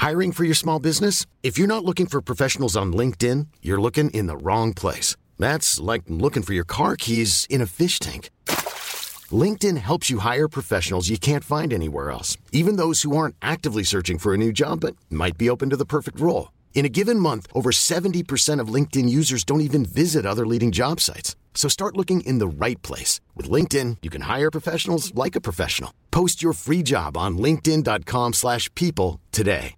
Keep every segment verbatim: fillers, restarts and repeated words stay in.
Hiring for your small business? If you're not looking for professionals on LinkedIn, you're looking in the wrong place. That's like looking for your car keys in a fish tank. LinkedIn helps you hire professionals you can't find anywhere else, even those who aren't actively searching for a new job but might be open to the perfect role. In a given month, over seventy percent of LinkedIn users don't even visit other leading job sites. So start looking in the right place. With LinkedIn, you can hire professionals like a professional. Post your free job on linkedin.com slash people today.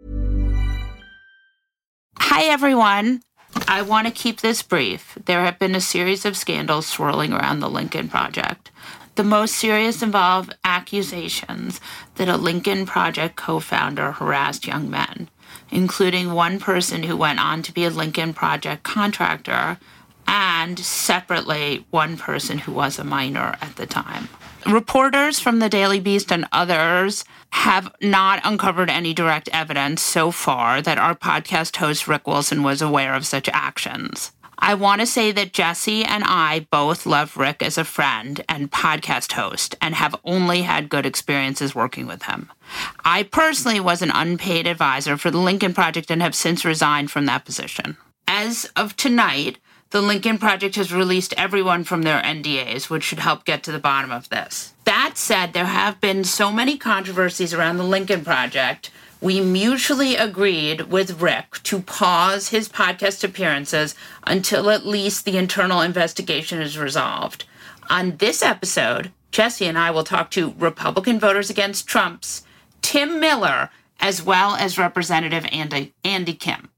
Hi, everyone. I want to keep this brief. There have been a series of scandals swirling around the Lincoln Project. The most serious involve accusations that a Lincoln Project co-founder harassed young men, including one person who went on to be a Lincoln Project contractor, and separately, one person who was a minor at the time. Reporters from the Daily Beast and others have not uncovered any direct evidence so far that our podcast host Rick Wilson was aware of such actions. I want to say that Jesse and I both love Rick as a friend and podcast host and have only had good experiences working with him. I personally was an unpaid advisor for the Lincoln Project and have since resigned from that position. As of tonight, the Lincoln Project has released everyone from their N D As, which should help get to the bottom of this. That said, there have been so many controversies around the Lincoln Project, we mutually agreed with Rick to pause his podcast appearances until at least the internal investigation is resolved. On this episode, Jesse and I will talk to Republican Voters Against Trump's Tim Miller, as well as Representative Andy, Andy Kim.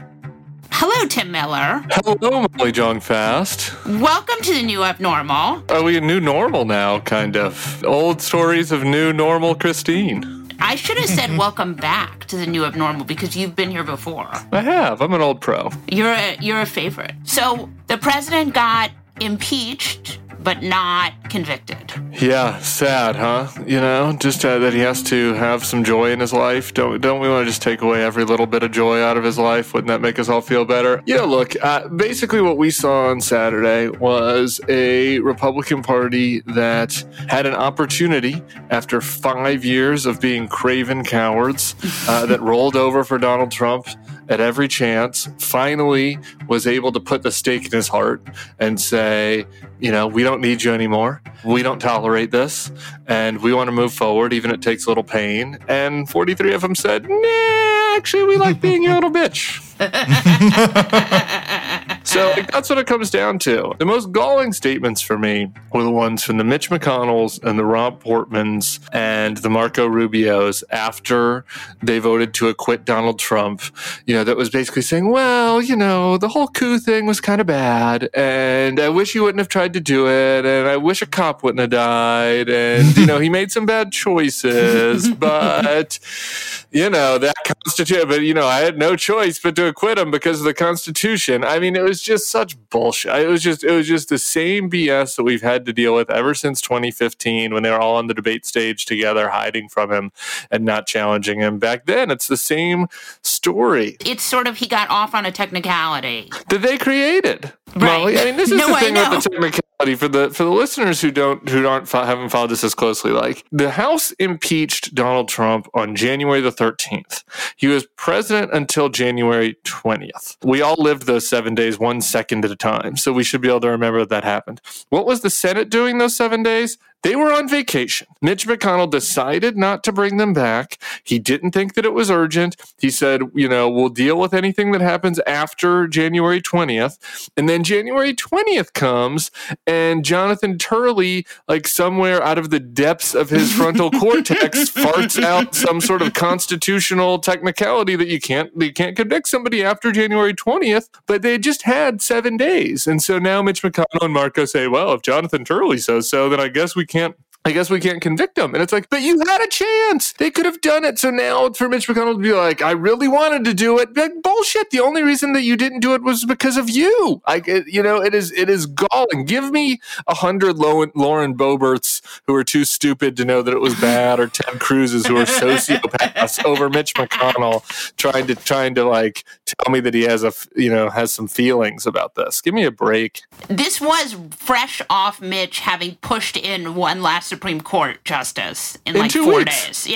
Hello, Tim Miller. Hello, Molly Jong Fast. Welcome to the New Abnormal. Are we a new normal now, kind of? Old stories of new normal Christine. I should have said welcome back to the New Abnormal because you've been here before. I have. I'm an old pro. You're a, you're a favorite. So the president got impeached, but not convicted. Yeah, sad, huh? You know, just uh, that he has to have some joy in his life. Don't don't we want to just take away every little bit of joy out of his life? Wouldn't that make us all feel better? Yeah, look, uh, basically what we saw on Saturday was a Republican Party that had an opportunity after five years of being craven cowards uh, that rolled over for Donald Trump at every chance, finally was able to put the stake in his heart and say, you know, we don't need you anymore. We don't tolerate this. And we want to move forward, even if it takes a little pain. And forty-three of them said, nah, actually, we like being your little bitch. So like, that's what it comes down to. The most galling statements for me were the ones from the Mitch McConnells and the Rob Portmans and the Marco Rubios after they voted to acquit Donald Trump. You know, that was basically saying, well, you know, the whole coup thing was kind of bad, and I wish he wouldn't have tried to do it, and I wish a cop wouldn't have died, and, you know, he made some bad choices, but, you know, that Constitution, but, you know, I had no choice but to acquit him because of the Constitution. I mean, it was just such bullshit. It was just, it was just the same B S that we've had to deal with ever since twenty fifteen when they were all on the debate stage together, hiding from him and not challenging him. Back then, it's the same story. It's sort of he got off on a technicality that they created. Right. Molly, I mean, this is no, the thing I know. with the technicality for the for the listeners who don't who aren't haven't followed this as closely. Like, the House impeached Donald Trump on January the thirteenth. He was president until January twentieth. We all lived those seven days, one second at a time, so we should be able to remember that that happened. What was the Senate doing those seven days? They were on vacation. Mitch McConnell decided not to bring them back. He didn't think that it was urgent. He said, you know, we'll deal with anything that happens after January twentieth. And then January twentieth comes, and Jonathan Turley, like somewhere out of the depths of his frontal cortex, farts out some sort of constitutional technicality that you can't you can't convict somebody after January twentieth, but they just had seven days. And so now Mitch McConnell and Marco say, well, if Jonathan Turley says so, then I guess we can't I guess we can't convict him. And it's like, but you had a chance. They could have done it. So now for Mitch McConnell to be like, I really wanted to do it. Like, bullshit. The only reason that you didn't do it was because of you. Like, it, you know, it is it is galling. Give me a hundred Lauren Boeberts who are too stupid to know that it was bad, or Ted Cruz's who are sociopaths over Mitch McConnell trying to trying to like tell me that he has a you know has some feelings about this. Give me a break. This was fresh off Mitch having pushed in one last Supreme Court justice in, in like four weeks. days. Yeah.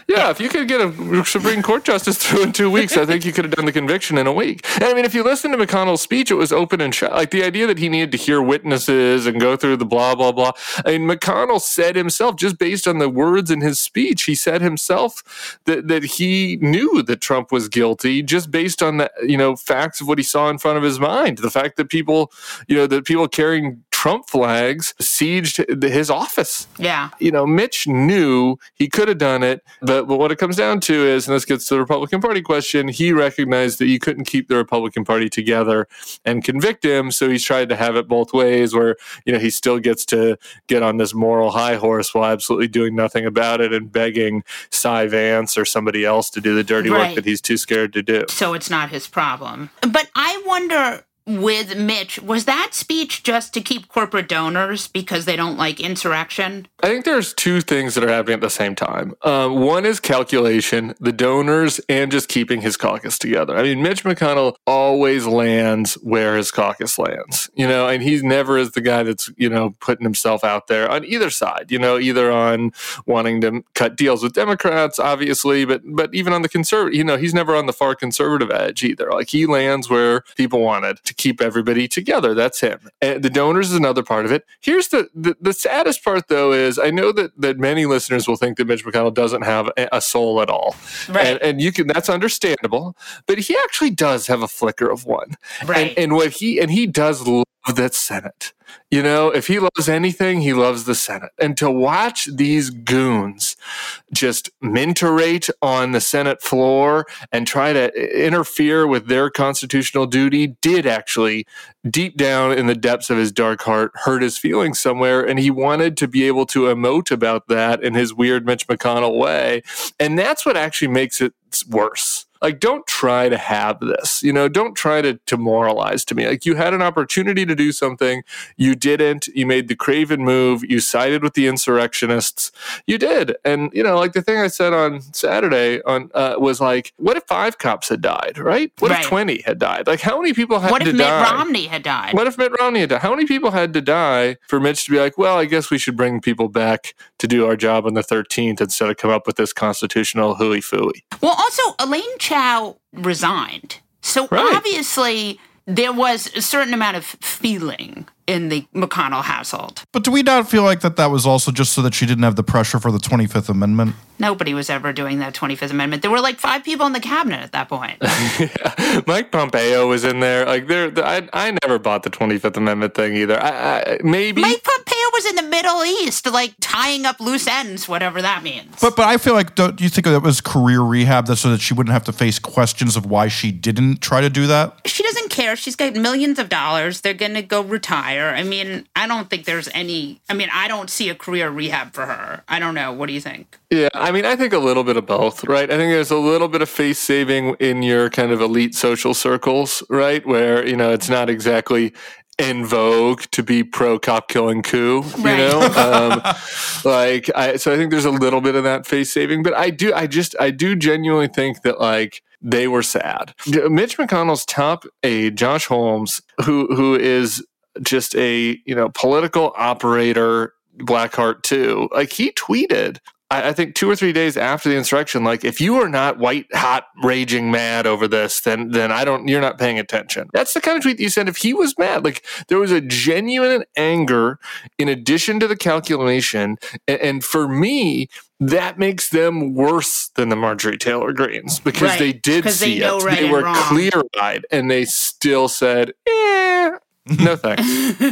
Yeah, if you could get a Supreme Court justice through in two weeks, I think you could have done the conviction in a week. And I mean, if you listen to McConnell's speech, it was open and shut. Like the idea that he needed to hear witnesses and go through the blah, blah, blah. I mean, McConnell said himself, just based on the words in his speech, he said himself that, that he knew that Trump was guilty just based on the, you know, facts of what he saw in front of his mind. The fact that people, you know, that people carrying Trump flags sieged his office. Yeah. You know, Mitch knew he could have done it, but, but what it comes down to is, and this gets to the Republican Party question, he recognized that you couldn't keep the Republican Party together and convict him, so he's tried to have it both ways where, you know, he still gets to get on this moral high horse while absolutely doing nothing about it and begging Cy Vance or somebody else to do the dirty right. work that he's too scared to do. So it's not his problem. But I wonder, with Mitch, was that speech just to keep corporate donors because they don't like insurrection? I think there's two things that are happening at the same time. Um, one is calculation, the donors, and just keeping his caucus together. I mean, Mitch McConnell always lands where his caucus lands, you know, and he's never is the guy that's, you know, putting himself out there on either side, you know, either on wanting to cut deals with Democrats, obviously, but but even on the conservative, you know, he's never on the far conservative edge either. Like he lands where people wanted to keep everybody together. That's him. And the donors is another part of it. Here's the, the, the saddest part, though, is I know that, that many listeners will think that Mitch McConnell doesn't have a, a soul at all. Right. And, and you can, that's understandable, but he actually does have a flicker of one. Right. And, and what he, and he does love that Senate. You know, if he loves anything, he loves the Senate. And to watch these goons just mentorate on the Senate floor and try to interfere with their constitutional duty did actually, deep down in the depths of his dark heart, hurt his feelings somewhere. And he wanted to be able to emote about that in his weird Mitch McConnell way. And that's what actually makes it worse. Like, don't try to have this, you know, don't try to, to moralize to me. Like, you had an opportunity to do something. You didn't. You made the craven move. You sided with the insurrectionists. You did. And, you know, like the thing I said on Saturday on uh, was like, what if five cops had died, right? What right. if twenty had died? Like, how many people had what to if die? Mitt Romney had died? What if Mitt Romney had died? How many people had to die for Mitch to be like, well, I guess we should bring people back to do our job on the thirteenth instead of come up with this constitutional hooey-fooey? Well, also, Elaine Chao resigned. So right. obviously there was a certain amount of feeling in the McConnell household. But do we not feel like that that was also just so that she didn't have the pressure for the twenty-fifth Amendment? Nobody was ever doing that twenty-fifth Amendment. There were like five people in the cabinet at that point. yeah. Mike Pompeo was in there. Like, there, the, I, I never bought the twenty-fifth Amendment thing either. I, I, maybe Mike Pompeo was in the Middle East, like tying up loose ends, whatever that means. But but I feel like, don't you think that was career rehab, that so that she wouldn't have to face questions of why she didn't try to do that? She doesn't care. She's got millions of dollars. They're going to go retire. I mean, I don't think there's any. I mean, I don't see a career rehab for her. I don't know. What do you think? Yeah, I mean, I think a little bit of both, right? I think there's a little bit of face saving in your kind of elite social circles, right? Where, you know, it's not exactly in vogue to be pro cop killing coup, you right. know? um, like, I, so I think there's a little bit of that face saving, but I do, I just, I do genuinely think that, like, they were sad. Mitch McConnell's top aide, Josh Holmes, who who is just a, you know, political operator, Blackheart too, like, he tweeted, I think two or three days after the insurrection, like, if you are not white hot raging mad over this, then then I don't, you're not paying attention. That's the kind of tweet that you send if he was mad. Like, there was a genuine anger in addition to the calculation. And, and for me, that makes them worse than the Marjorie Taylor Greens because right. they did see they know it. Right they were wrong. clear-eyed and they still said, eh, no thanks.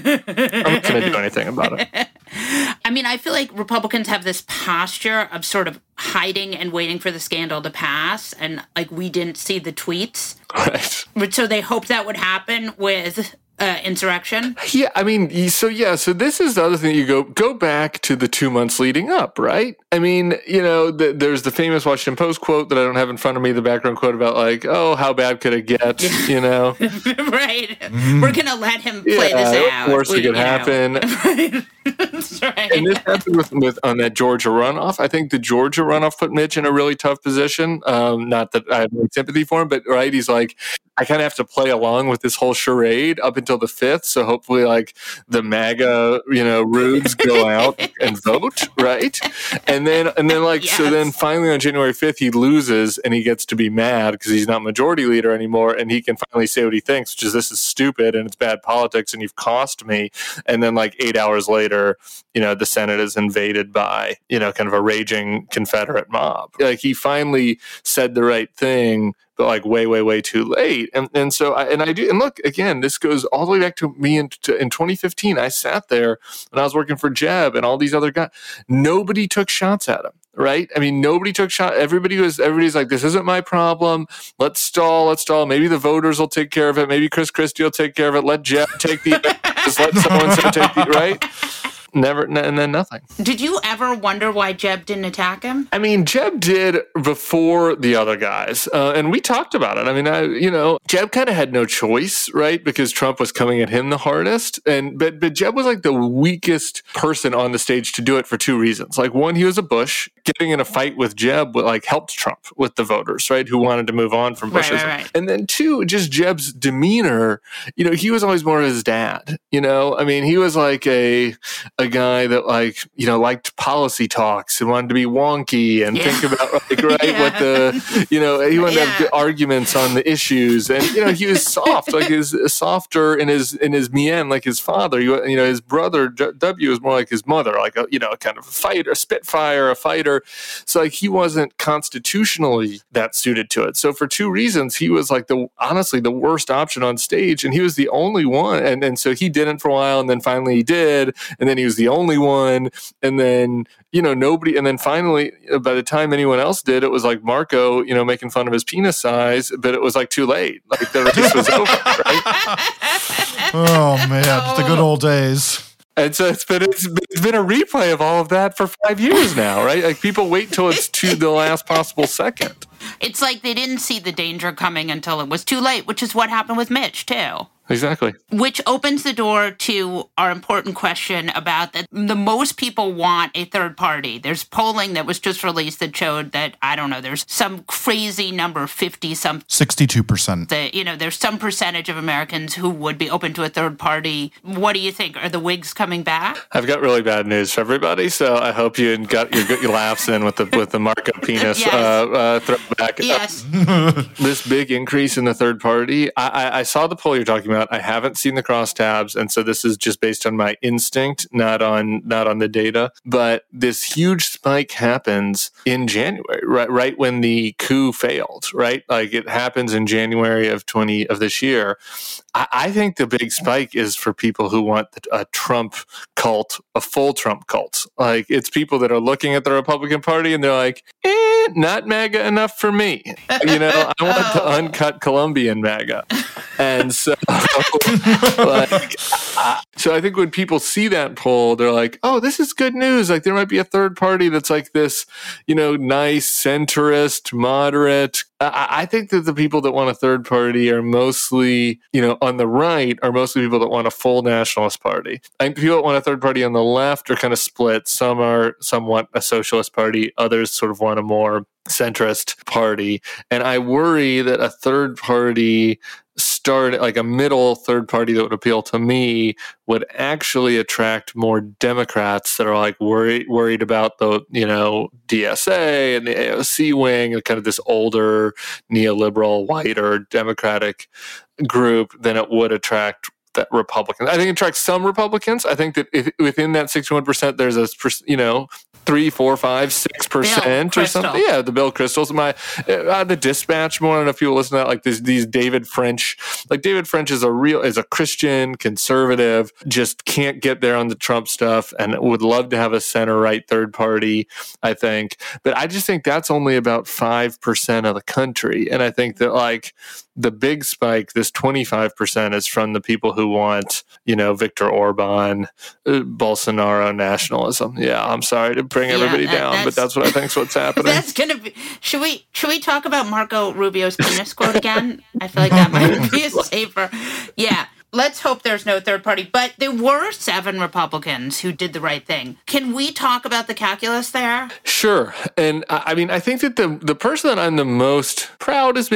I'm not going to do anything about it. I mean, I feel like Republicans have this posture of sort of hiding and waiting for the scandal to pass. And like, we didn't see the tweets. Right. So they hoped that would happen with uh, insurrection. Yeah, I mean, so yeah, so this is the other thing. You go go back to the two months leading up, right? I mean, you know, the, there's the famous Washington Post quote that I don't have in front of me, the background quote about like, oh, how bad could it get, you know? Right. Mm. We're going to let him play yeah, this out. Of course it could happen. Right. That's right. And this happened with, with on that Georgia runoff. I think the Georgia runoff put Mitch in a really tough position. Um, not that I have any sympathy for him, but right, he's like, I kind of have to play along with this whole charade up until the fifth. So hopefully, like the MAGA, you know, rubes go out and vote, right? And then, and then, like, yes. so then finally on January fifth, he loses and he gets to be mad because he's not majority leader anymore, and he can finally say what he thinks, which is this is stupid and it's bad politics and you've cost me. And then, like eight hours later, you know, the Senate is invaded by, you know, kind of a raging Confederate mob. Like he finally said the right thing, but like way, way, way too late. And and so I and I do and look again, this goes all the way back to me in, to, in twenty fifteen. I sat there and I was working for Jeb and all these other guys. Nobody took shots at him. Right? I mean, nobody took shot. Everybody was, everybody's like, this isn't my problem. Let's stall, let's stall. Maybe the voters will take care of it. Maybe Chris Christie will take care of it. Let Jeb take the, just let someone take the, right? Never, and then nothing. Did you ever wonder why Jeb didn't attack him? I mean, Jeb did before the other guys, uh, and we talked about it. I mean, I, you know, Jeb kind of had no choice, right? Because Trump was coming at him the hardest, and but but Jeb was like the weakest person on the stage to do it for two reasons. Like one, he was a Bush. Getting in a fight with Jeb like helped Trump with the voters, right? Who wanted to move on from Bush's. Right, right, right. And then two, just Jeb's demeanor. You know, he was always more of his dad. You know, I mean, he was like a a guy that like you know liked policy talks and wanted to be wonky and yeah. think about like right yeah. what the you know he wanted yeah. to have good arguments on the issues, and you know he was soft, like his softer in his in his mien like his father. You, you know, his brother W was more like his mother, like a you know kind of a fighter, a spitfire, a fighter. So like he wasn't constitutionally that suited to it. So for two reasons, he was like the honestly the worst option on stage, and he was the only one. And and so he didn't for a while, and then finally he did, and then he was the only one, and then you know nobody, and then finally by the time anyone else did, it was like Marco, you know, making fun of his penis size, but it was like too late. Like the race was over, right? Oh man, the good old days. And so it's been, it's been it's been a replay of all of that for five years now, right? Like people wait till it's to the last possible second. It's like they didn't see the danger coming until it was too late, which is what happened with Mitch, too. Exactly. Which opens the door to our important question about that the most people want a third party. There's polling that was just released that showed that, I don't know, there's some crazy number, fifty some sixty-two percent. That, you know, there's some percentage of Americans who would be open to a third party. What do you think? Are the Whigs coming back? I've got really bad news for everybody, so I hope you got your, your laughs in with the with the Marco penis yes. uh, uh, throwback. Yes. Uh, this big increase in the third party, I, I, I saw the poll you're talking about. I haven't seen the crosstabs, and so this is just based on my instinct, not on not on the data. But this huge spike happens in January, right? Right when the coup failed, right? Like it happens in January of twenty of this year. I, I think the big spike is for people who want a Trump cult, a full Trump cult. Like it's people that are looking at the Republican Party and they're like, eh, not MAGA enough for me. You know, I want the uncut Colombian MAGA. And so, like, uh, so I think when people see that poll, they're like, "Oh, this is good news! Like, there might be a third party that's like this, you know, nice centrist, moderate." I, I think that the people that want a third party are mostly, you know, on the right are mostly people that want a full nationalist party. I think people that want a third party on the left are kind of split. Some are, some want a socialist party. Others sort of want a more centrist party. And I worry that a third party start like a middle third party that would appeal to me would actually attract more Democrats that are like worried worried about the, you know, D S A and the A O C wing and kind of this older neoliberal, whiter Democratic group than it would attract that Republicans. I think it attracts some Republicans. I think that if, within that sixty-one percent, there's a, you know, three, four, five, six percent or something. Yeah, the Bill Kristol's. My uh, the Dispatch. More, I don't know if people listen to that. Like this, these David French. Like David French is a real is a Christian conservative. Just can't get there on the Trump stuff, and would love to have a center right third party. I think, but I just think that's only about five percent of the country, and I think that like the big spike, this twenty-five percent, is from the people who want, you know, Viktor Orban, uh, Bolsonaro nationalism. Yeah, I'm sorry to bring yeah, everybody that, down, that's, but that's what I think's what's happening. That's gonna be. Should we should we talk about Marco Rubio's penis quote again? I feel like that might be a safer. Yeah. Let's hope there's no third party. But there were seven Republicans who did the right thing. Can we talk about the calculus there? Sure. And I mean, I think that the the person that I'm the most proud is maybe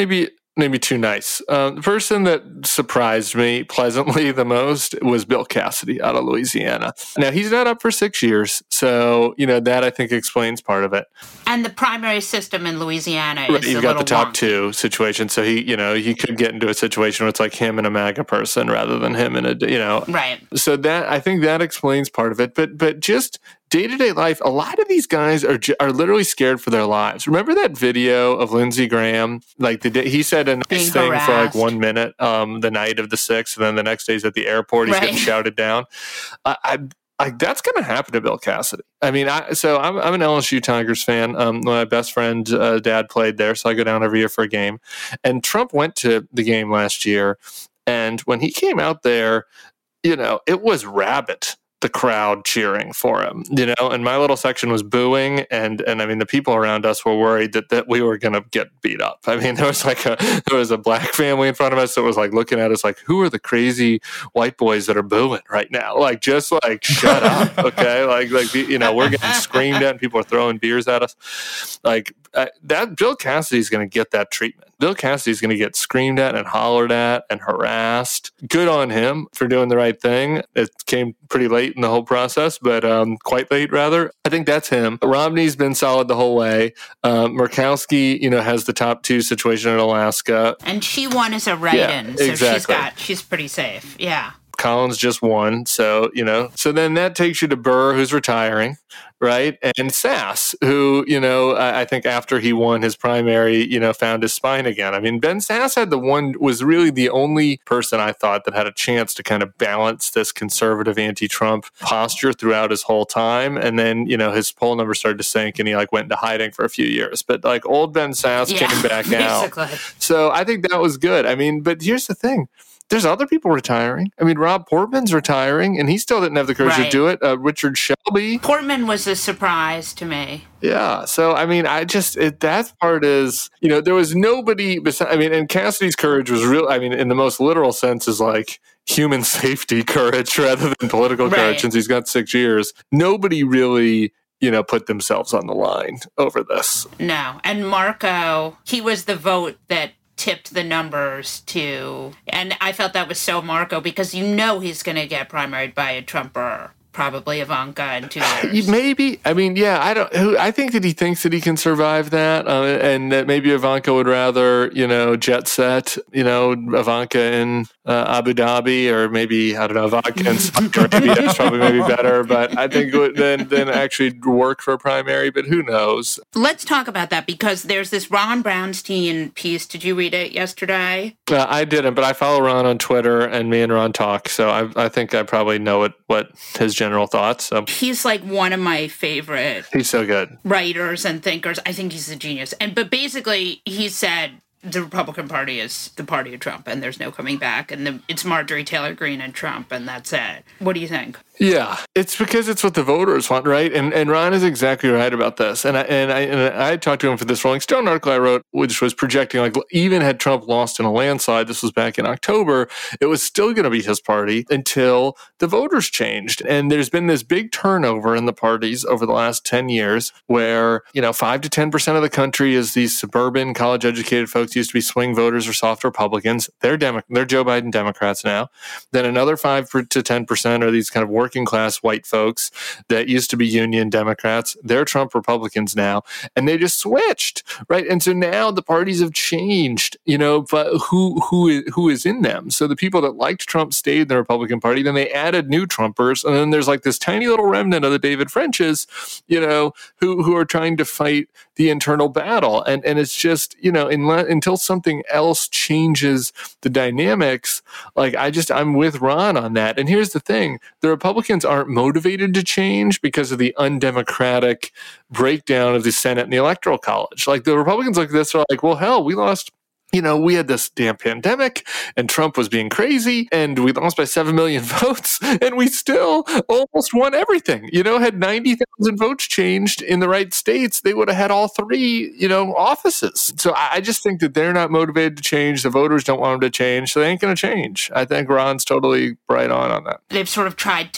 maybe too nice. Um, the person that surprised me pleasantly the most was Bill Cassidy out of Louisiana. Now, he's not up for six years, so, you know, that I think explains part of it. And the primary system in Louisiana Right, is you've a got the top wonky. two situation, so he, you know, he could get into a situation where it's like him and a MAGA person rather than him and a, you know. Right. So that, I think that explains part of it, but but just day-to-day life, a lot of these guys are are literally scared for their lives. Remember that video of Lindsey Graham? Like the day, he said a nice Being thing harassed. for like one minute, um, the night of the sixth, and then the next day he's at the airport. He's Right. getting shouted down. I, I like that's going to happen to Bill Cassidy. I mean, I so I'm I'm an L S U Tigers fan. Um, my best friend uh, dad played there, so I go down every year for a game. And Trump went to the game last year, and when he came out there, you know, it was rabid, the crowd cheering for him, you know, and my little section was booing. And, and I mean, the people around us were worried that, that we were going to get beat up. I mean, there was like a, there was a black family in front of us that was like looking at us like, who are the crazy white boys that are booing right now? Like, just like, shut up. Okay. Like, like, you know, we're getting screamed at and people are throwing beers at us. Like uh, that, Bill Cassidy's going to get that treatment. Bill Cassidy's going to get screamed at and hollered at and harassed. Good on him for doing the right thing. It came pretty late in the whole process, but um, quite late, rather. I think that's him. Romney's been solid the whole way. Um, Murkowski, you know, has the top two situation in Alaska. And she won as a write-in, Yeah, so she's exactly. got she's pretty safe. Yeah. Collins just won. So, you know, so then that takes you to Burr, who's retiring, right? And Sass, who, you know, I, I think after he won his primary, you know, found his spine again. I mean, Ben Sass had the one, was really the only person I thought that had a chance to kind of balance this conservative anti-Trump posture throughout his whole time. And then, you know, his poll numbers started to sink and he like went into hiding for a few years. But like old Ben Sass Yeah, came back basically. out. So I think that was good. I mean, but here's the thing. There's other people retiring. I mean, Rob Portman's retiring, and he still didn't have the courage Right. to do it. Uh, Richard Shelby. Portman was a surprise to me. Yeah. So, I mean, I just, it, that part is, you know, there was nobody besides, I mean, and Cassidy's courage was real, I mean, in the most literal sense is like human safety courage rather than political Right. courage since he's got six years. Nobody really, you know, put themselves on the line over this. No. And Marco, he was the vote that tipped the numbers to, and I felt that was so Marco because you know he's going to get primaried by a Trumper, probably Ivanka in two years. Maybe. I mean, yeah, I don't, who- I think that he thinks that he can survive that uh, and that maybe Ivanka would rather, you know, jet set, you know, Ivanka in uh, Abu Dhabi or maybe, I don't know, Ivanka in Saudi Arabia is probably maybe better, but I think it would then, then actually work for a primary, but who knows? Let's talk about that because there's this Ron Brownstein piece. Did you read it yesterday? Uh, I didn't, but I follow Ron on Twitter and me and Ron talk, so I, I think I probably know what, what his general thoughts. So He's like one of my favorite he's so good. writers and thinkers. I think he's a genius. And but basically he said the Republican Party is the party of Trump and there's no coming back and the, it's Marjorie Taylor Greene and Trump and that's it. What do you think? Yeah, it's because it's what the voters want, right? And and Ron is exactly right about this. And I and I and I talked to him for this Rolling Stone article I wrote, which was projecting like even had Trump lost in a landslide, this was back in October, it was still going to be his party until the voters changed. And there's been this big turnover in the parties over the last ten years, where you know five to ten percent of the country is these suburban college-educated folks used to be swing voters or soft Republicans. They're Demo- they're Joe Biden Democrats now. Then another five to ten percent are these kind of working class white folks that used to be union Democrats. They're Trump Republicans now, and they just switched, right? And so now the parties have changed, you know, but who who is, who is in them? So the people that liked Trump stayed in the Republican Party, then they added new Trumpers, and then there's like this tiny little remnant of the David Frenches, you know, who who are trying to fight the internal battle. And and it's just, you know, unless, until something else changes the dynamics, like I just, I'm with Ron on that. And here's the thing, the Republicans aren't motivated to change because of the undemocratic breakdown of the Senate and the Electoral College. Like the Republicans like this are like, well, hell, we lost, you know, we had this damn pandemic and Trump was being crazy and we lost by seven million votes and we still almost won everything. You know, had ninety thousand votes changed in the right states, they would have had all three, you know, offices. So I just think that they're not motivated to change. The voters don't want them to change, so they ain't going to change. I think Ron's totally right on on that. They've sort of tried to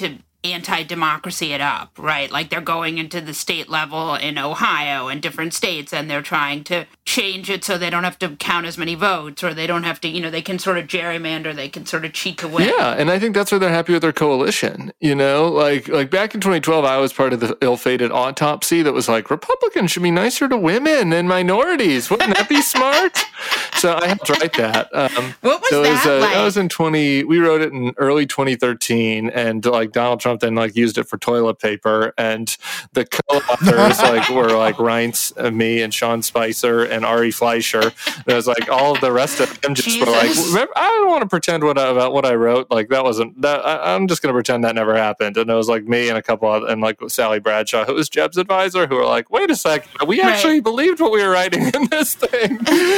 anti-democracy it up, right? Like they're going into the state level in Ohio and different states, and they're trying to change it so they don't have to count as many votes, or they don't have to, you know, they can sort of gerrymander, they can sort of cheat to win. Yeah, and I think that's why they're happy with their coalition. You know, like like back in twenty twelve, I was part of the ill-fated autopsy that was like, Republicans should be nicer to women and minorities. Wouldn't that be smart? So I helped write that. Um, what was so that it was, uh, like? That was in twenty. We wrote it in early twenty thirteen, and like Donald Trump then like used it for toilet paper, and the co-authors like were like Reince, uh, me, and Sean Spicer and Ari Fleischer. There was like all of the rest of them just Jesus. were like, remember, I don't want to pretend what I, about what I wrote. Like that wasn't that. I, I'm just going to pretend that never happened. And it was like me and a couple of, and like Sally Bradshaw, who was Jeb's advisor, who were like, wait a second, we actually Right. believed what we were writing in this thing.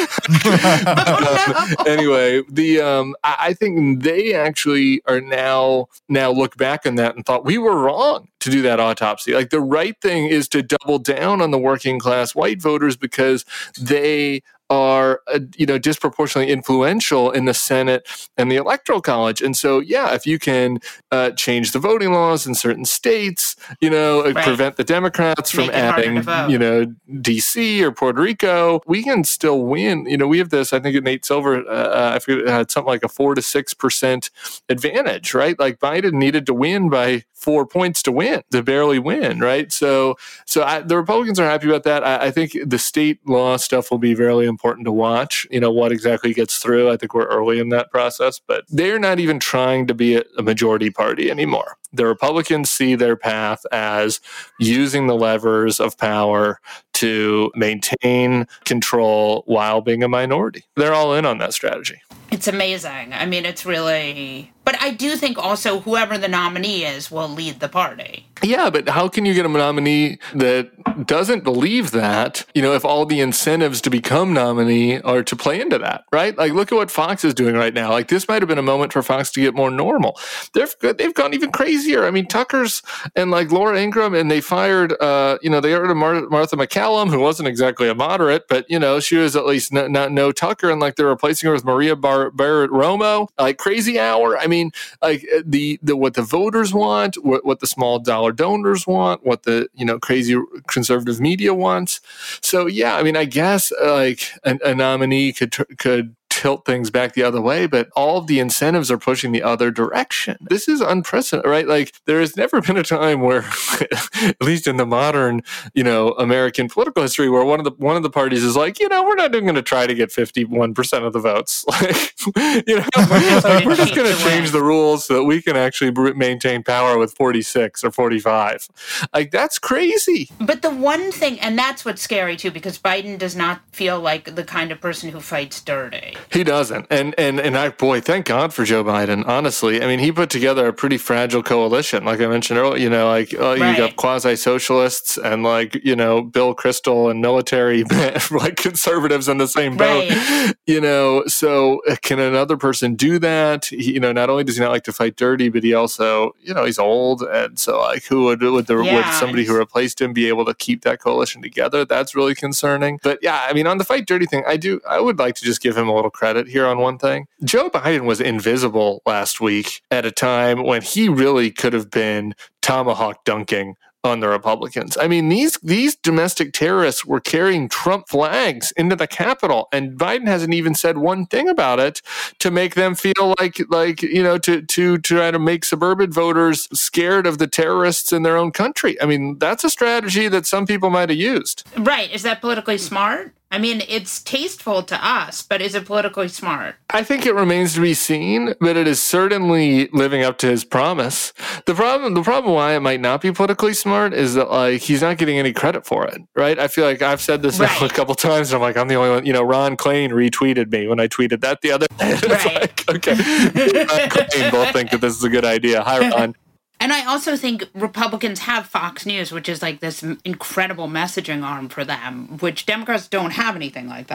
Oh, um, anyway, the um, I, I think they actually are now now look back on that and thought we were wrong to do that autopsy. Like the right thing is to double down on the working class white voters because they are, uh, you know, disproportionately influential in the Senate and the Electoral College. And so, yeah, if you can uh, change the voting laws in certain states, you know, Right. prevent the Democrats from Make it harder adding, to vote. you know, D C or Puerto Rico, we can still win. You know, we have this, I think Nate Silver, uh, I forget, had something like a four to six percent advantage, right? Like Biden needed to win by four points to win, to barely win, right? So, so I, the Republicans are happy about that. I, I think the state law stuff will be very important to watch. You know, what exactly gets through. I think we're early in that process, but they're not even trying to be a, a majority party anymore. The Republicans see their path as using the levers of power to maintain control while being a minority. They're all in on that strategy. It's amazing. I mean, it's really... But I do think also whoever the nominee is will lead the party. Yeah, but how can you get a nominee that doesn't believe that, you know, if all the incentives to become nominee are to play into that, right? Like, look at what Fox is doing right now. Like, this might have been a moment for Fox to get more normal. They've, they've gone even crazier. I mean, Tucker's and, like, Laura Ingraham, and they fired, uh, you know, they got rid of Mar- Martha McCallum, who wasn't exactly a moderate, but, you know, she was at least not, not no Tucker, and, like, they're replacing her with Maria Bar- Barrett-Romo, like, crazy hour. I mean, like, the, the what the voters want, what, what the small dollar donors want, what the, you know, crazy conservative media wants. So yeah, I mean, I guess uh, like a, a nominee could could tilt things back the other way, but all of the incentives are pushing the other direction. This is unprecedented, right? Like there has never been a time where, at least in the modern, you know, American political history, where one of the one of the parties is like, you know, we're not going to try to get fifty-one percent of the votes. Like, you know, like, we're just going to change the rules so that we can actually maintain power with forty-six or forty-five. Like that's crazy. But the one thing, and that's what's scary too, because Biden does not feel like the kind of person who fights dirty. He doesn't. And, and, and I, boy, thank God for Joe Biden, honestly. I mean, he put together a pretty fragile coalition. Like I mentioned earlier, you know, like uh, Right. you got quasi-socialists and like, you know, Bill Kristol and military, like conservatives in the same boat, Right. you know, so can another person do that? He, you know, not only does he not like to fight dirty, but he also, you know, he's old. And so like who would, would, the, Yeah, would somebody who replaced him be able to keep that coalition together? That's really concerning. But yeah, I mean, on the fight dirty thing, I do, I would like to just give him a little credit here on one thing. Joe Biden was invisible last week at a time when he really could have been tomahawk dunking on the Republicans. I mean, these these domestic terrorists were carrying Trump flags into the Capitol, and Biden hasn't even said one thing about it to make them feel like, like you know, to to try to make suburban voters scared of the terrorists in their own country. I mean, that's a strategy that some people might have used. Right. Is that politically smart? I mean, it's tasteful to us, but is it politically smart? I think it remains to be seen, but it is certainly living up to his promise. The problem, the problem why it might not be politically smart is that like he's not getting any credit for it, right? I feel like I've said this Right. now a couple times, and I'm like, I'm the only one. You know, Ron Klain retweeted me when I tweeted that the other day. It's Right. like, okay, Ron Klain both think that this is a good idea. Hi, Ron. And I also think Republicans have Fox News, which is like this incredible messaging arm for them, which Democrats don't have anything like that.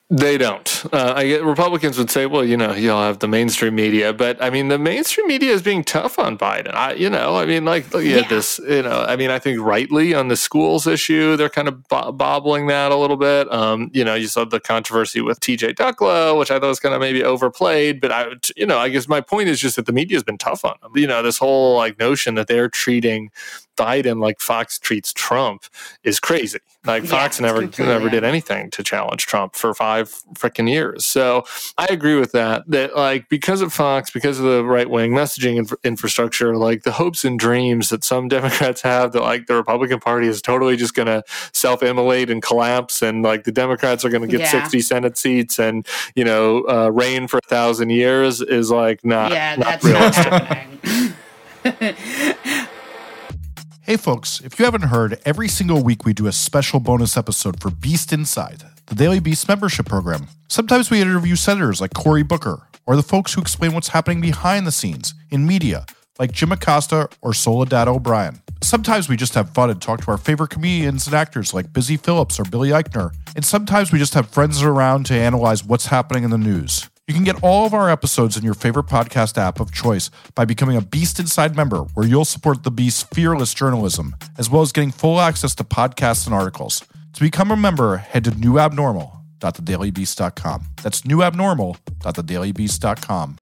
They don't. Uh, I get Republicans would say, well, you know, you'll have the mainstream media, but I mean, the mainstream media is being tough on Biden. I, you know, I mean, like, you yeah. had this, you know, I mean, I think rightly on the schools issue, they're kind of bo- bobbling that a little bit. Um, you know, you saw the controversy with T J Ducklow, which I thought was kind of maybe overplayed, but I, you know, I guess my point is just that the media has been tough on them. You know, this whole like notion that they're treating Biden like Fox treats Trump is crazy. Like yeah, Fox never never did anything to challenge Trump for five freaking years. So I agree with that, that like because of Fox, because of the right-wing messaging inf- infrastructure, like the hopes and dreams that some Democrats have that like the Republican Party is totally just going to self-immolate and collapse and like the Democrats are going to get yeah. sixty Senate seats and, you know, uh, reign for a thousand years is like not, yeah, not that's realistic. Not happening. Hey folks, if you haven't heard, every single week we do a special bonus episode for Beast Inside, the Daily Beast membership program. Sometimes we interview senators like Cory Booker, or the folks who explain what's happening behind the scenes in media, like Jim Acosta or Soledad O'Brien. Sometimes we just have fun and talk to our favorite comedians and actors like Busy Phillips or Billy Eichner. And sometimes we just have friends around to analyze what's happening in the news. You can get all of our episodes in your favorite podcast app of choice by becoming a Beast Inside member, where you'll support the Beast's fearless journalism, as well as getting full access to podcasts and articles. To become a member, head to new abnormal dot the daily beast dot com. That's new abnormal dot the daily beast dot com.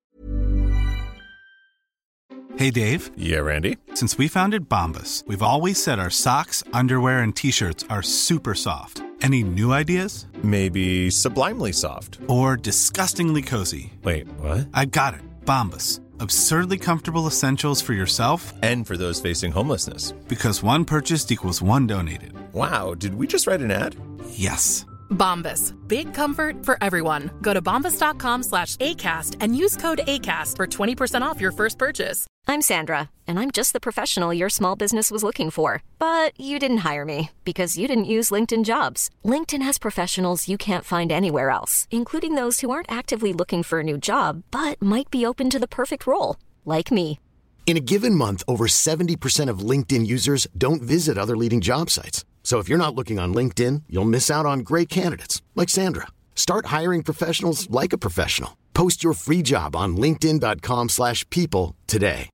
Hey, Dave. Yeah, Randy. Since we founded Bombas, we've always said our socks, underwear, and T-shirts are super soft. Any new ideas? Maybe sublimely soft. Or disgustingly cozy. Wait, what? I got it. Bombas. Absurdly comfortable essentials for yourself and for those facing homelessness. Because one purchased equals one donated. Wow, did we just write an ad? Yes. Bombas. Big comfort for everyone. Go to bombas.com slash ACAST and use code ACAST for twenty percent off your first purchase. I'm Sandra, and I'm just the professional your small business was looking for. But you didn't hire me because you didn't use LinkedIn Jobs. LinkedIn has professionals you can't find anywhere else, including those who aren't actively looking for a new job, but might be open to the perfect role, like me. In a given month, over seventy percent of LinkedIn users don't visit other leading job sites. So if you're not looking on LinkedIn, you'll miss out on great candidates like Sandra. Start hiring professionals like a professional. Post your free job on linkedin dot com slash people today.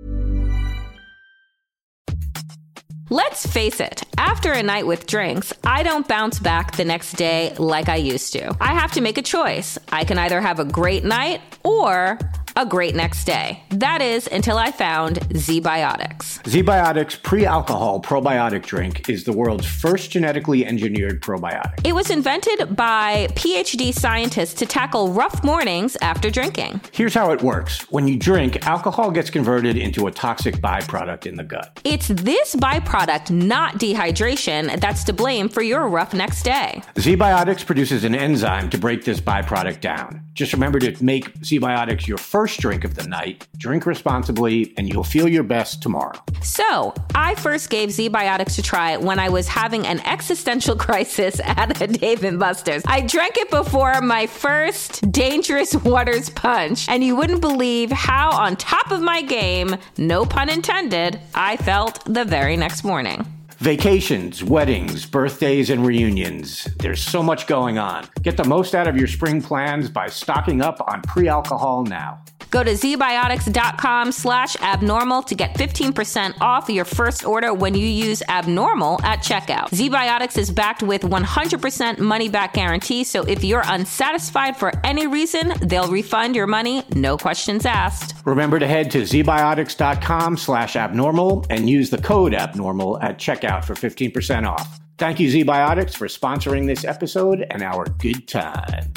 Let's face it, after a night with drinks, I don't bounce back the next day like I used to. I have to make a choice. I can either have a great night or a great next day. That is until I found ZBiotics. ZBiotics pre-alcohol probiotic drink is the world's first genetically engineered probiotic. It was invented by P H D scientists to tackle rough mornings after drinking. Here's how it works. When you drink, alcohol gets converted into a toxic byproduct in the gut. It's this byproduct, not dehydration, that's to blame for your rough next day. ZBiotics produces an enzyme to break this byproduct down. Just remember to make ZBiotics your first drink of the night. Drink responsibly, and you'll feel your best tomorrow. So, I first gave ZBiotics a try when I was having an existential crisis at a Dave and Buster's. I drank it before my first Dangerous Waters punch, and you wouldn't believe how on top of my game, no pun intended, I felt the very next morning. Vacations, weddings, birthdays, and reunions. There's so much going on. Get the most out of your spring plans by stocking up on pre-alcohol now. Go to zbiotics.com slash abnormal to get fifteen percent off your first order when you use abnormal at checkout. ZBiotics is backed with one hundred percent money-back guarantee, so if you're unsatisfied for any reason, they'll refund your money, no questions asked. Remember to head to zbiotics.com slash abnormal and use the code abnormal at checkout for fifteen percent off. Thank you, ZBiotics, for sponsoring this episode and our good times.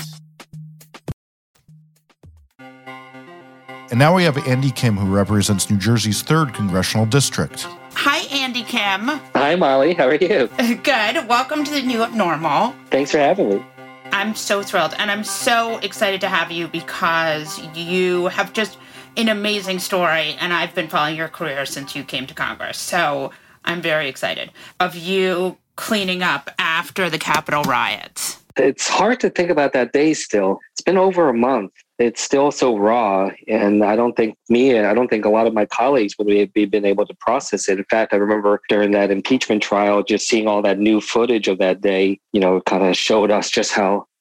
And now we have Andy Kim, who represents New Jersey's third congressional district. Hi, Andy Kim. Hi, Molly. How are you? Good. Welcome to the New Abnormal. Thanks for having me. I'm so thrilled, and I'm so excited to have you because you have just an amazing story, and I've been following your career since you came to Congress. So I'm very excited of you cleaning up after the Capitol riots. It's hard to think about that day still. It's been over a month. It's still so raw, and I don't think me and I don't think a lot of my colleagues would be been able to process it. In fact, I remember during that impeachment trial, just seeing all that new footage of that day, you know, kind of showed us just how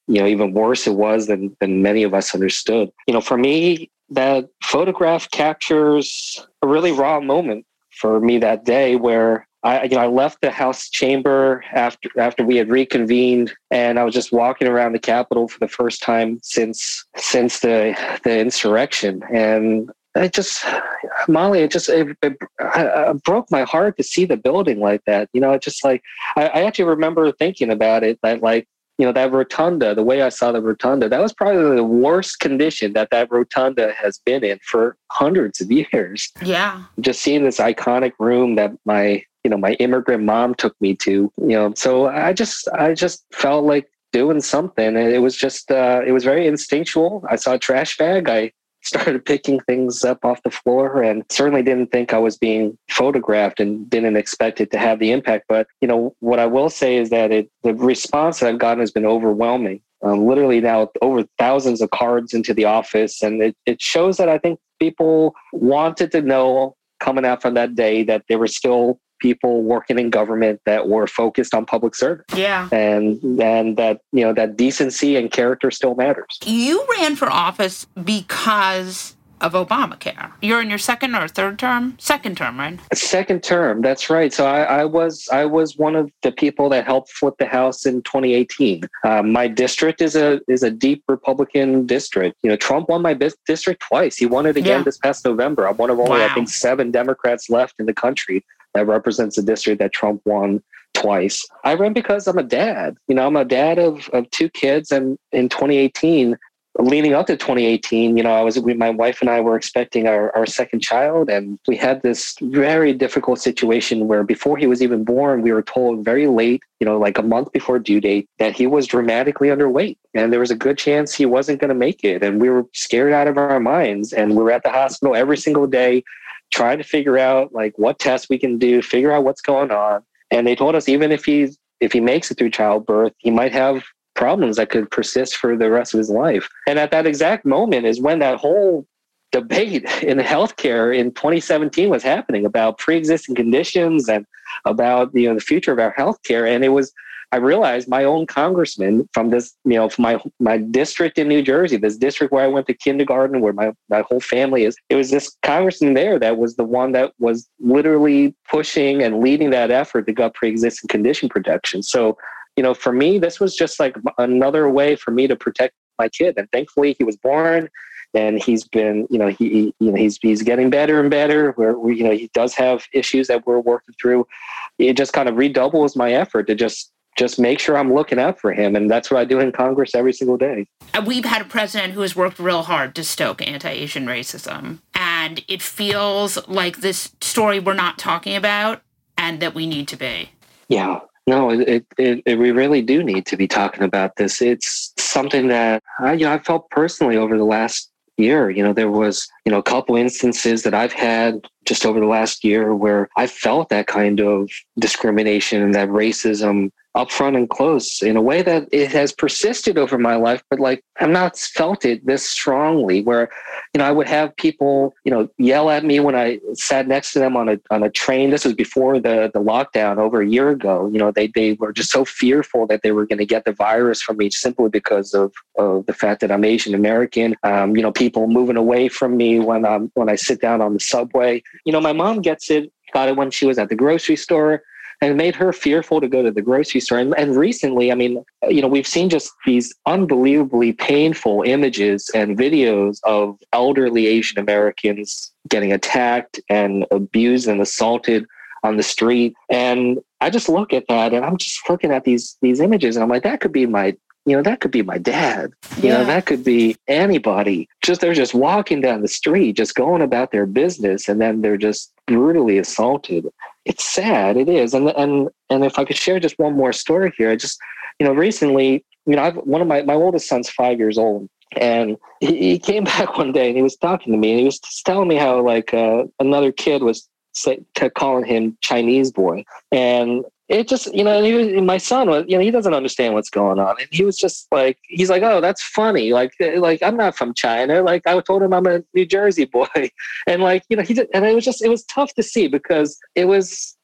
you know, even worse it was than than many of us understood. You know, for me, that photograph captures a really raw moment for me that day where I, you know, I left the House chamber after after we had reconvened, and I was just walking around the Capitol for the first time since since the the insurrection, and it just, Molly, it just it, it, it broke my heart to see the building like that. You know, it just like I, I actually remember thinking about it that like. You know, that rotunda, the way I saw the rotunda, that was probably the worst condition that that rotunda has been in for hundreds of years. Yeah. Just seeing this iconic room that my, you know, my immigrant mom took me to, you know, so I just, I just felt like doing something. And it was just, uh, it was very instinctual. I saw a trash bag. I started picking things up off the floor and certainly didn't think I was being photographed and didn't expect it to have the impact. But, you know, what I will say is that it, the response that I've gotten has been overwhelming. Um, literally now over thousands of cards into the office. And it, it shows that I think people wanted to know coming out from that day that there were still people working in government that were focused on public service. Yeah. And and that, you know, that decency and character still matters. You ran for office because of Obamacare. You're in your second or third term? Second term, right? Second term, that's right. So I, I was I was one of the people that helped flip the House in twenty eighteen. Um, my district is a is a deep Republican district. You know, Trump won my bis- district twice. He won it again yeah. this past November. I'm one of only, wow. I think, seven Democrats left in the country that represents a district that Trump won twice. I ran because I'm a dad. You know, I'm a dad of, of two kids. And in twenty eighteen, leading up to twenty eighteen, you know, I was, we, my wife and I were expecting our, our second child. And we had this very difficult situation where before he was even born, we were told very late, you know, like a month before due date, that he was dramatically underweight. And there was a good chance he wasn't going to make it. And we were scared out of our minds. And we were at the hospital every single day, trying to figure out like what tests we can do, figure out what's going on. And they told us even if he if he makes it through childbirth, he might have problems that could persist for the rest of his life. And at that exact moment is when that whole debate in healthcare in twenty seventeen was happening about pre-existing conditions and about, you know, the future of our healthcare. And it was, I realized my own congressman from this, you know, from my my district in New Jersey, this district where I went to kindergarten, where my, my whole family is, it was this congressman there that was the one that was literally pushing and leading that effort to get pre-existing condition protection. So, you know, for me, this was just like another way for me to protect my kid. And thankfully he was born and he's been, you know, he, you know, he's, he's getting better and better where we, you know, he does have issues that we're working through. It just kind of redoubles my effort to just, just make sure I'm looking out for him. And that's what I do in Congress every single day. We've had a president who has worked real hard to stoke anti-Asian racism. And it feels like this story we're not talking about and that we need to be. Yeah. No, it, it, it, we really do need to be talking about this. It's something that I, you know, I felt personally over the last year. You know, there was, you know, a couple instances that I've had just over the last year where I felt that kind of discrimination and that racism up front and close in a way that it has persisted over my life, but like I've not felt it this strongly where, you know, I would have people, you know, yell at me when I sat next to them on a on a train. This was before the, the lockdown over a year ago. You know, they, they were just so fearful that they were going to get the virus from me simply because of, of the fact that I'm Asian American. Um, you know, people moving away from me when I'm, when I sit down on the subway. You know, my mom gets it, got it when she was at the grocery store. And it made her fearful to go to the grocery store. And, and recently, I mean, you know, we've seen just these unbelievably painful images and videos of elderly Asian Americans getting attacked and abused and assaulted on the street. And I just look at that and I'm just looking at these these images and I'm like, that could be my, you know, that could be my dad. You yeah. know, that could be anybody. Just they're just walking down the street, just going about their business, and then they're just brutally assaulted. It's sad. It is. And and and if I could share just one more story here, I just, you know, recently, you know, I've one of my, my oldest son's five years old. And he, he came back one day and he was talking to me and he was telling me how like uh, another kid was say, calling him Chinese boy. And it just, you know, he was, my son was, you know, he doesn't understand what's going on. And he was just like, he's like, oh, that's funny. Like, like I'm not from China. Like I told him I'm a New Jersey boy. And like, you know, he did, and it was just, it was tough to see because it was,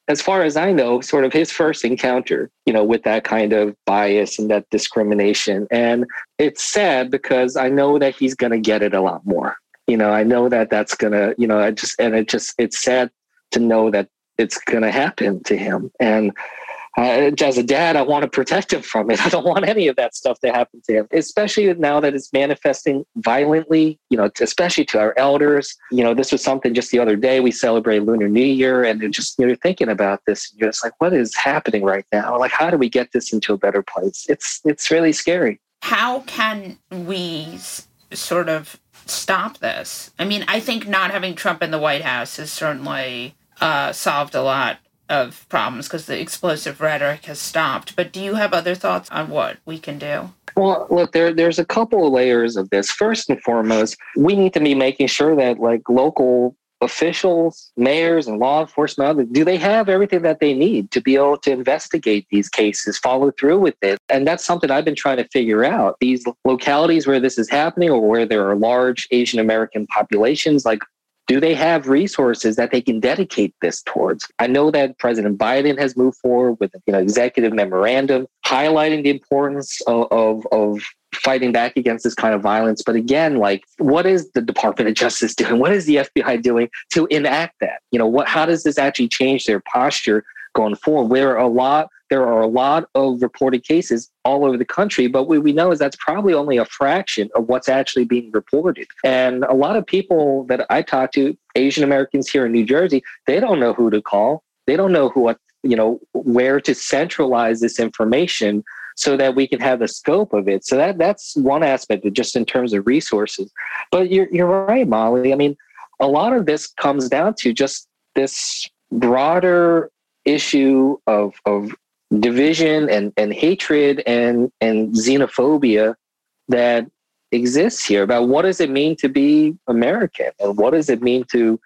as far as I know, sort of his first encounter, you know, with that kind of bias and that discrimination. And it's sad because I know that he's going to get it a lot more. You know, I know that that's going to, you know, I just, and it just, it's sad to know that it's going to happen to him. And Uh, as a dad, I want to protect him from it. I don't want any of that stuff to happen to him, especially now that it's manifesting violently, you know, especially to our elders. You know, this was something just the other day. We celebrate Lunar New Year, and it just, you know, thinking about this, you're just like, what is happening right now? Like, how do we get this into a better place? It's, it's really scary. How can we s- sort of stop this? I mean, I think not having Trump in the White House has certainly uh, solved a lot of problems because the explosive rhetoric has stopped. But do you have other thoughts on what we can do? Well, look, there, there's a couple of layers of this. First and foremost, we need to be making sure that like local officials, mayors, and law enforcement, do they have everything that they need to be able to investigate these cases, follow through with it? And that's something I've been trying to figure out. These localities where this is happening or where there are large Asian American populations, like, do they have resources that they can dedicate this towards? I know that President Biden has moved forward with an you know, executive memorandum highlighting the importance of, of, of fighting back against this kind of violence. But again, like, what is the Department of Justice doing? What is the F B I doing to enact that? You know, what? How does this actually change their posture going forward? There are a lot, there are a lot of reported cases all over the country, but what we know is that's probably only a fraction of what's actually being reported. And a lot of people that I talk to, Asian Americans here in New Jersey, they don't know who to call. They don't know who, you know, where to centralize this information so that we can have the scope of it. So that that's one aspect of just in terms of resources. But you're you're right, Molly. I mean, a lot of this comes down to just this broader issue of of division and, and hatred and, and xenophobia that exists here about what does it mean to be American and what does it mean to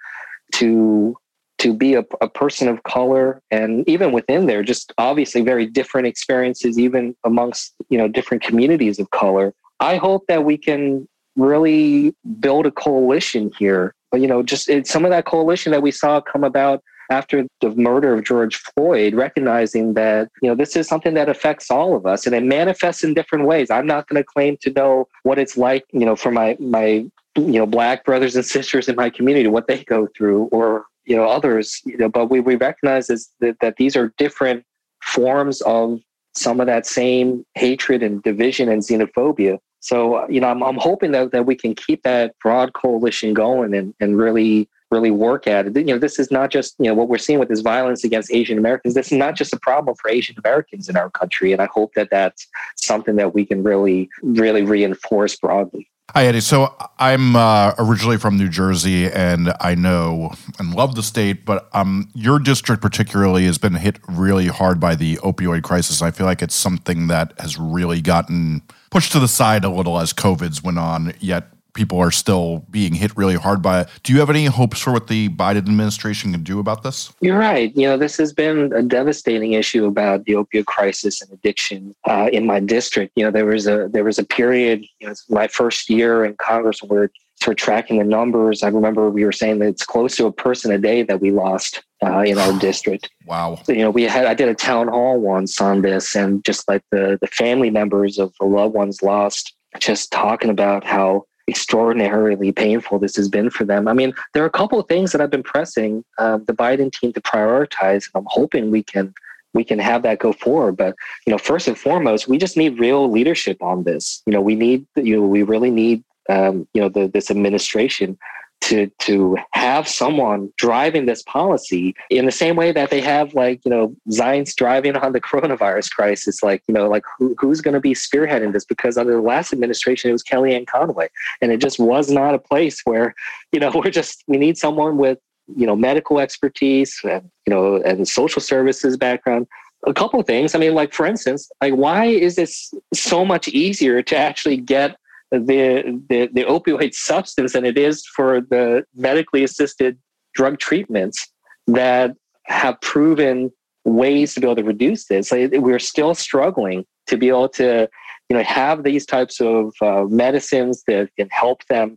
to to be a, a person of color, and even within there, just obviously very different experiences, even amongst you know different communities of color. I hope that we can really build a coalition here. But you know, just it's some of that coalition that we saw come about after the murder of George Floyd, recognizing that, you know, this is something that affects all of us and it manifests in different ways. I'm not going to claim to know what it's like, you know, for my, my, you know, Black brothers and sisters in my community, what they go through, or, you know, others, you know, but we, we recognize is that, that these are different forms of some of that same hatred and division and xenophobia. So, you know, I'm, I'm hoping that, that we can keep that broad coalition going and, and really really work at it. You know, this is not just, you know, what we're seeing with this violence against Asian Americans. This is not just a problem for Asian Americans in our country. And I hope that that's something that we can really, really reinforce broadly. Hi, Eddie. So I'm uh, originally from New Jersey, and I know and love the state, but um, your district particularly has been hit really hard by the opioid crisis. I feel like it's something that has really gotten pushed to the side a little as COVID's went on, yet people are still being hit really hard by it. Do you have any hopes for what the Biden administration can do about this? You're right. You know, this has been a devastating issue about the opioid crisis and addiction uh, in my district. You know, there was a there was a period, you know, it's my first year in Congress where we're sort of tracking the numbers. I remember we were saying that it's close to a person a day that we lost uh, in our district. Wow. So, you know, we had I did a town hall once on this, and just like the the family members of the loved ones lost, just talking about how extraordinarily painful this has been for them. I mean, there are a couple of things that I've been pressing uh, the Biden team to prioritize, and I'm hoping we can we can have that go forward. But you know, first and foremost, we just need real leadership on this. You know, we need you know we really need um, you know the, this administration to to have someone driving this policy in the same way that they have, like, you know, Zients driving on the coronavirus crisis. Like, you know, like who, who's going to be spearheading this? Because under the last administration, it was Kellyanne Conway, and it just was not a place where, you know, we're just, we need someone with, you know, medical expertise and, you know, and social services background. A couple of things. I mean, like, for instance, like, why is this so much easier to actually get the, the the opioid substance than it is for the medically assisted drug treatments that have proven ways to be able to reduce this? Like, we're still struggling to be able to, you know, have these types of uh, medicines that can help them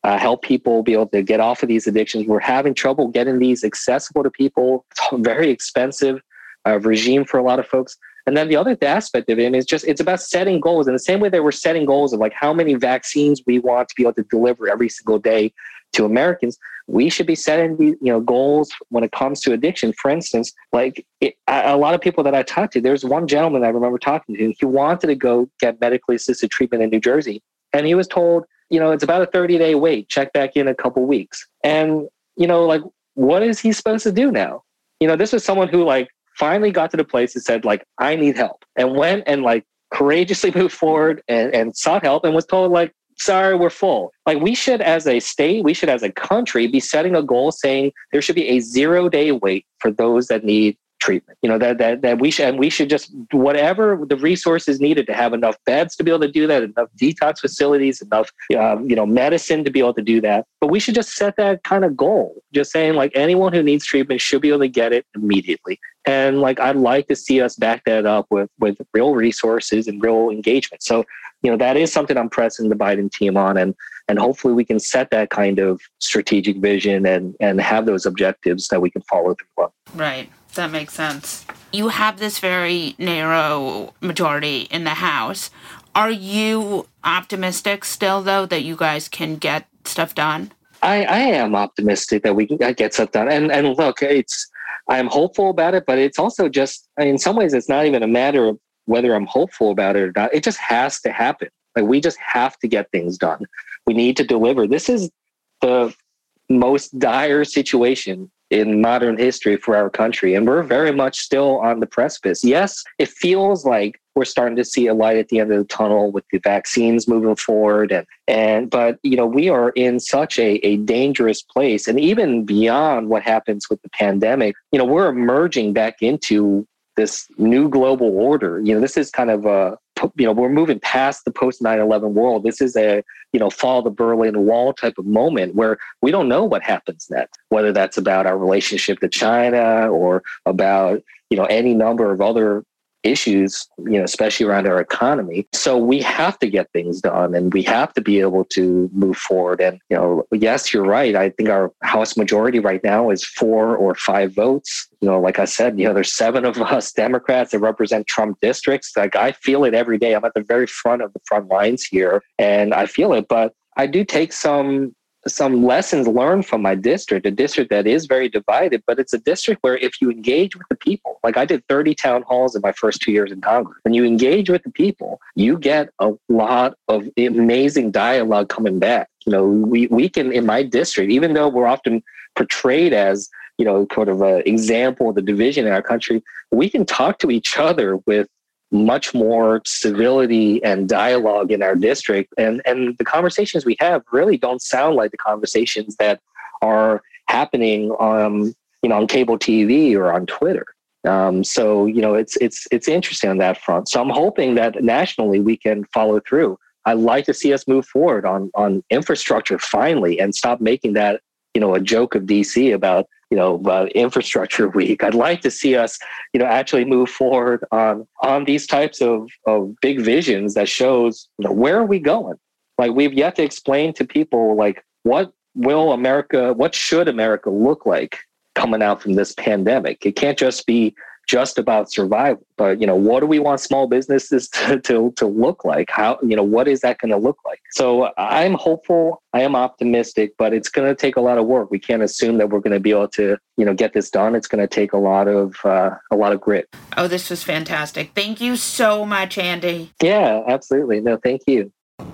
uh, help people be able to get off of these addictions. We're having trouble getting these accessible to people. It's a very expensive uh, regime for a lot of folks. And then the other aspect of it is just, it's about setting goals. In the same way that we're setting goals of like how many vaccines we want to be able to deliver every single day to Americans, we should be setting the, you know, goals when it comes to addiction. For instance, like it, a lot of people that I talked to, there's one gentleman I remember talking to, he wanted to go get medically assisted treatment in New Jersey. And he was told, you know, it's about a thirty day wait, check back in a couple weeks. And, you know, like, what is he supposed to do now? You know, this was someone who like finally got to the place and said like, I need help, and went and like courageously moved forward and, and sought help and was told like, sorry, we're full. Like we should, as a state, we should, as a country, be setting a goal saying there should be a zero day wait for those that need treatment. You know, that that that we should, and we should just, whatever the resources needed to have enough beds to be able to do that, enough detox facilities, enough, um, you know, medicine to be able to do that. But we should just set that kind of goal, just saying like anyone who needs treatment should be able to get it immediately. And like, I'd like to see us back that up with, with real resources and real engagement. So, you know, that is something I'm pressing the Biden team on, and and hopefully we can set that kind of strategic vision and and have those objectives that we can follow through on. Right. That makes sense. You have this very narrow majority in the House. Are you optimistic still, though, that you guys can get stuff done? I, I am optimistic that we can get stuff done. And and look, it's I'm hopeful about it, but it's also just, in some ways, it's not even a matter of whether I'm hopeful about it or not. It just has to happen. Like we just have to get things done. We need to deliver. This is the most dire situation in modern history for our country. And we're very much still on the precipice. Yes, it feels like we're starting to see a light at the end of the tunnel with the vaccines moving forward. And, and but, you know, we are in such a, a dangerous place. And even beyond what happens with the pandemic, you know, we're emerging back into this new global order. You know, this is kind of a, you know, we're moving past the post nine eleven world. This is a, you know, fall of the Berlin Wall type of moment where we don't know what happens next, whether that's about our relationship to China or about, you know, any number of other issues, you know, especially around our economy. So we have to get things done and we have to be able to move forward. And, you know, yes, you're right. I think our House majority right now is four or five votes. You know, like I said, you know, there's seven of us Democrats that represent Trump districts. Like I feel it every day. I'm at the very front of the front lines here and I feel it, but I do take some some lessons learned from my district, a district that is very divided, but it's a district where if you engage with the people, like I did thirty town halls in my first two years in Congress, when you engage with the people, you get a lot of amazing dialogue coming back. You know, we, we can, in my district, even though we're often portrayed as, you know, sort of an example of the division in our country, we can talk to each other with much more civility and dialogue in our district. And, and the conversations we have really don't sound like the conversations that are happening on, you know, on cable T V or on Twitter. Um, so, you know, it's, it's, it's interesting on that front. So I'm hoping that nationally we can follow through. I'd like to see us move forward on, on infrastructure finally and stop making that, you know, a joke of D C about, you know, uh, infrastructure week. I'd like to see us, you know, actually move forward on on these types of, of big visions that shows, you know, where are we going? Like we've yet to explain to people, like, what will America, what should America look like coming out from this pandemic? It can't just be just about survival, but, you know, what do we want small businesses to, to, to look like? How, you know, what is that going to look like? So I'm hopeful, I am optimistic, but it's going to take a lot of work. We can't assume that we're going to be able to, you know, get this done. It's going to take a lot of, uh, a lot of grit. Oh, this was fantastic. Thank you so much, Andy. Yeah, absolutely. No, thank you.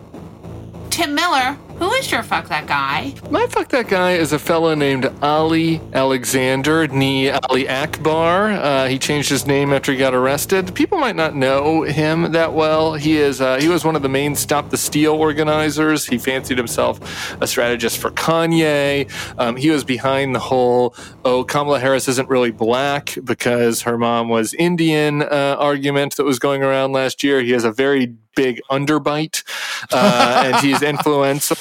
Tim Miller, who is your fuck that guy? My fuck that guy is a fellow named Ali Alexander, nee Ali Akbar. Uh, he changed his name after he got arrested. People might not know him that well. He is uh, he was one of the main Stop the Steal organizers. He fancied himself a strategist for Kanye. Um, he was behind the whole, oh, Kamala Harris isn't really black because her mom was Indian uh, argument that was going around last year. He has a very big underbite, uh, and he's influential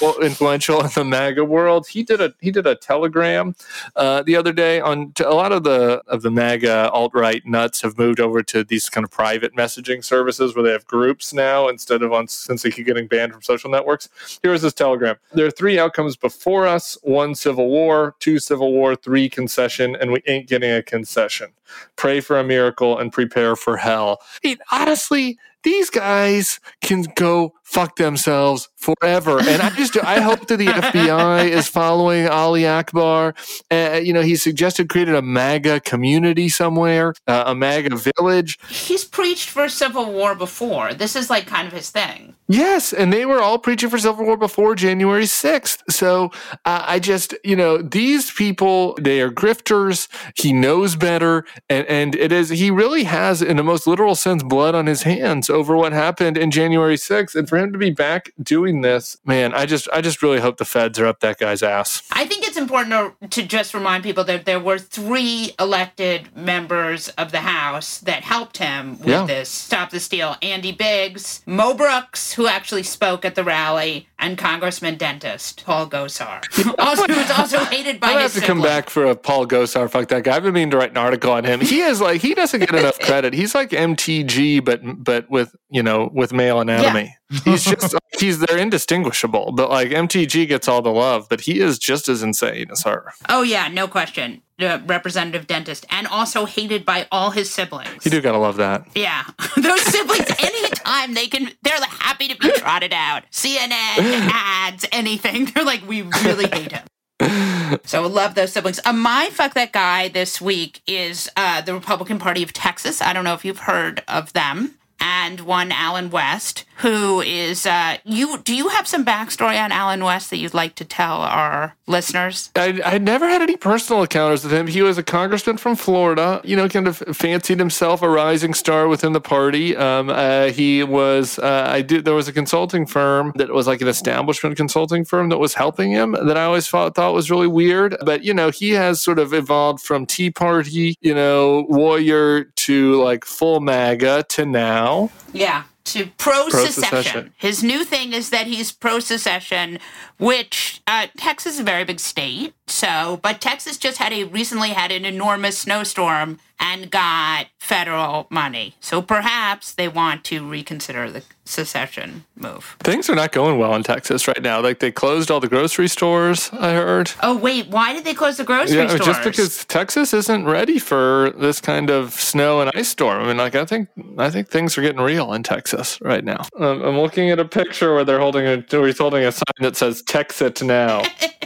influential in the MAGA world. He did a he did a telegram uh, the other day on to a lot of the of the MAGA alt-right nuts have moved over to these kind of private messaging services where they have groups now instead of on since they keep getting banned from social networks. Here is this telegram. There are three outcomes before us: one civil war, two civil war, three concession, and we ain't getting a concession. Pray for a miracle and prepare for hell. I mean, honestly, these guys can go fuck themselves forever. And I just, I hope that the F B I is following Ali Akbar. Uh, you know, he suggested creating a MAGA community somewhere, uh, a MAGA village. He's preached for civil war before. This is like kind of his thing. Yes, and they were all preaching for civil war before January sixth. So uh, I just, you know, these people, they are grifters. He knows better. And, and it is, he really has, in the most literal sense, blood on his hands over what happened in January sixth. And for him to be back doing this, man, I just, I just really hope the feds are up that guy's ass. I think it's important to, to just remind people that there were three elected members of the House that helped him with Yeah. this Stop the Steal. Andy Biggs, Mo Brooks, who actually spoke at the rally, and Congressman Dentist Paul Gosar, also, who's also hated by I his have to come sibling. back for a Paul Gosar. Fuck that guy. I've been meaning to write an article on him. He is like, he doesn't get enough credit. He's like M T G, but but with, you know, with male anatomy. Yeah. He's just, he's, they're indistinguishable, but like M T G gets all the love, but he is just as insane as her. Oh yeah, no question. Uh, Representative Dentist, and also hated by all his siblings. You do gotta love that. Yeah. Those siblings, anytime they can, they're happy to be trotted out. C N N, ads, anything. They're like, we really hate him. So love those siblings. Uh, my fuck that guy this week is uh, the Republican Party of Texas. I don't know if you've heard of them. And one Alan West, who is, uh, you. do you have some backstory on Alan West that you'd like to tell our listeners? I I never had any personal encounters with him. He was a congressman from Florida, you know, kind of fancied himself a rising star within the party. Um, uh, he was, uh, I did, there was a consulting firm that was like an establishment consulting firm that was helping him that I always thought, thought was really weird. But, you know, he has sort of evolved from Tea Party, you know, warrior to like full MAGA to now. Yeah, to pro-secession. Pro-secession. His new thing is that he's pro-secession, which uh, Texas is a very big state. So, but Texas just had a recently had an enormous snowstorm and got federal money. So perhaps they want to reconsider the secession move. Things are not going well in Texas right now. Like they closed all the grocery stores, I heard. Oh, wait, why did they close the grocery yeah, stores? Just because Texas isn't ready for this kind of snow and ice storm. I mean, like I think I think things are getting real in Texas right now. Um, I'm looking at a picture where they're holding a where he's holding a sign that says "Texit now."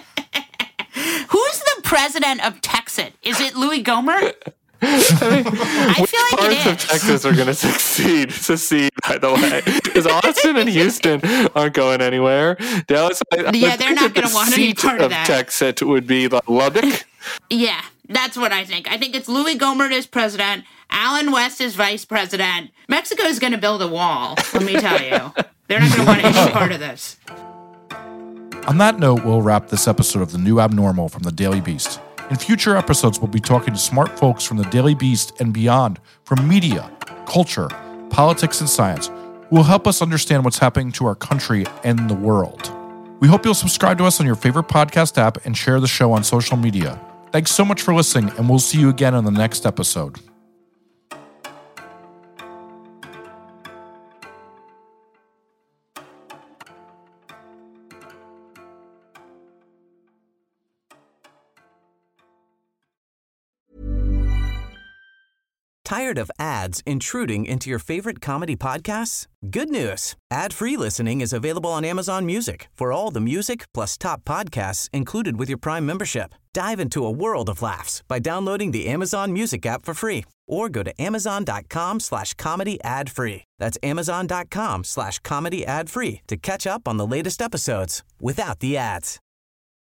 Who's the president of Texas? Is it Louis Gohmert? I, mean, I which feel like parts it of is. Texas are going to succeed? Secede, by the way, because Austin and Houston aren't going anywhere. Dallas, I, Yeah, I they're think not that gonna the want any seat part of that. Texas would be like Lubbock. Yeah, that's what I think. I think it's Louis Gohmert as president, Alan West as vice president. Mexico is going to build a wall, let me tell you. They're not going to want any part of this. On that note, we'll wrap this episode of The New Abnormal from the Daily Beast. In future episodes, we'll be talking to smart folks from the Daily Beast and beyond, from media, culture, politics, and science, who will help us understand what's happening to our country and the world. We hope you'll subscribe to us on your favorite podcast app and share the show on social media. Thanks so much for listening, and we'll see you again on the next episode. Tired of ads intruding into your favorite comedy podcasts? Good news. Ad-free listening is available on Amazon Music for all the music plus top podcasts included with your Prime membership. Dive into a world of laughs by downloading the Amazon Music app for free or go to amazon.com slash comedy ad free. That's amazon.com slash comedy ad free to catch up on the latest episodes without the ads.